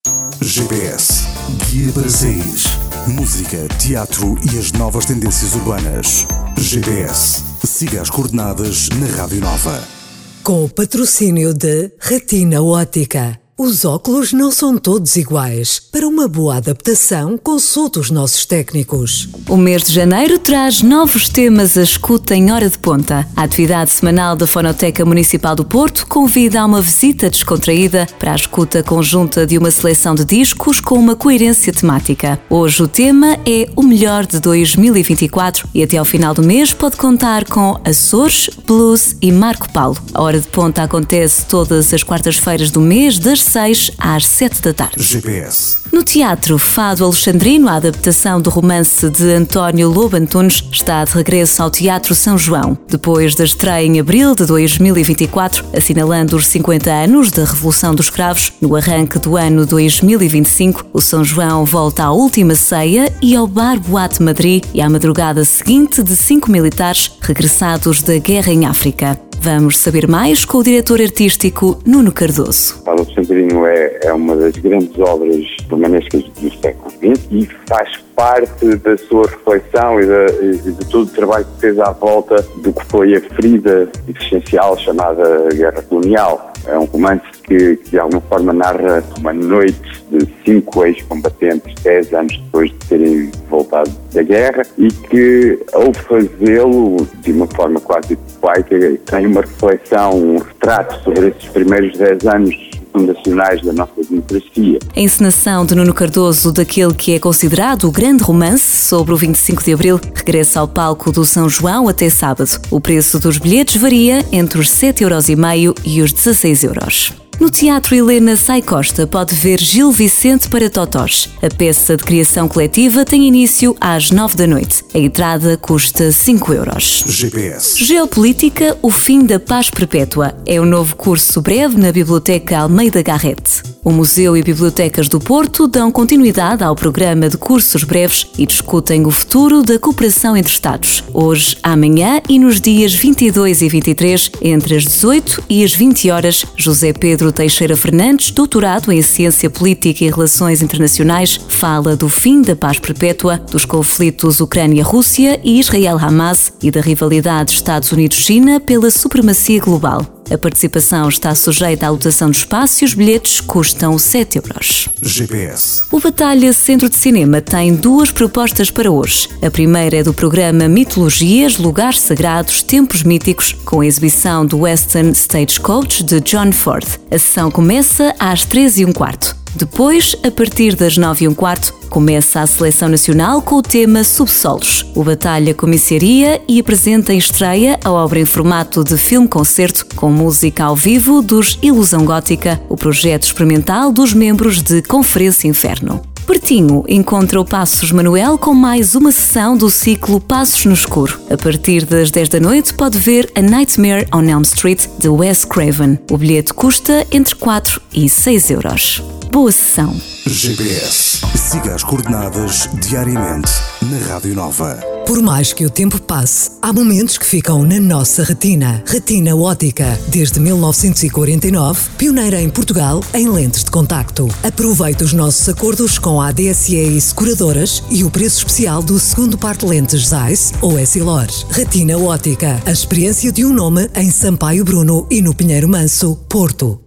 GPS, guia para saís. Música, teatro e as novas tendências urbanas. GPS, siga as coordenadas na Rádio Nova. Com o patrocínio de Retina Ótica. Os óculos não são todos iguais. Para uma boa adaptação, consulte os nossos técnicos. O mês de janeiro traz novos temas à escuta em hora de ponta. A atividade semanal da Fonoteca Municipal do Porto convida a uma visita descontraída para a escuta conjunta de uma seleção de discos com uma coerência temática. Hoje o tema é o melhor de 2024 e até ao final do mês pode contar com Açores, Blues e Marco Paulo. A hora de ponta acontece todas as quartas-feiras do mês, das 6 às 7 da tarde. GPS. No Teatro Fado Alexandrino, a adaptação do romance de António Lobo Antunes está de regresso ao Teatro São João. Depois da estreia em abril de 2024, assinalando os 50 anos da Revolução dos Cravos, no arranque do ano 2025, o São João volta à última ceia e ao Bar Boate Madrid e à madrugada seguinte de 5 militares regressados da guerra em África. Vamos saber mais com o diretor artístico Nuno Cardoso. O Alexandrino é uma das grandes obras romanescas do século XX e faz parte da sua reflexão e de todo o trabalho que fez à volta do que foi a ferida existencial chamada Guerra Colonial. É um romance que de alguma forma narra uma noite de 5 ex-combatentes 10 anos depois de terem voltado da guerra e que, ao fazê-lo de uma forma quase poética, tem uma reflexão, um retrato sobre esses primeiros 10 anos fundacionais da nossa democracia. A encenação de Nuno Cardoso daquele que é considerado o grande romance sobre o 25 de Abril regressa ao palco do São João até sábado. O preço dos bilhetes varia entre os 7,5€ e os 16€. No Teatro Helena Sai Costa pode ver Gil Vicente para Totós. A peça de criação coletiva tem início às 9 da noite. A entrada custa 5€. GPS. Geopolítica, o fim da paz perpétua. É o novo curso breve na Biblioteca Almeida Garrett. O Museu e Bibliotecas do Porto dão continuidade ao programa de cursos breves e discutem o futuro da cooperação entre Estados. Hoje, amanhã e nos dias 22 e 23, entre as 18 e as 20 horas, José Pedro Teixeira Fernandes, doutorado em Ciência Política e Relações Internacionais, fala do fim da paz perpétua, dos conflitos Ucrânia-Rússia e Israel-Hamas e da rivalidade Estados Unidos-China pela supremacia global. A participação está sujeita à lotação de espaço e os bilhetes custam 7€. GPS. O Batalha Centro de Cinema tem 2 propostas para hoje. A primeira é do programa Mitologias, Lugares Sagrados, Tempos Míticos, com a exibição do Western Stagecoach de John Ford. A sessão começa às 13h15. Depois, a partir das 9h15, começa a seleção nacional com o tema Subsolos. O Batalha comiciaria e apresenta em estreia a obra em formato de filme-concerto com música ao vivo dos Ilusão Gótica, o projeto experimental dos membros de Conferência Inferno. Pertinho encontra o Passos Manuel com mais uma sessão do ciclo Passos no Escuro. A partir das 10 da noite pode ver A Nightmare on Elm Street de Wes Craven. O bilhete custa entre 4 e 6€. Boa sessão. GPS. Siga as coordenadas diariamente na Rádio Nova. Por mais que o tempo passe, há momentos que ficam na nossa retina. Retina Ótica, desde 1949, pioneira em Portugal em lentes de contacto. Aproveite os nossos acordos com a ADSE e seguradoras e o preço especial do segundo par de lentes Zeiss ou Essilor. Retina Ótica, a experiência de um nome em Sampaio Bruno e no Pinheiro Manso, Porto.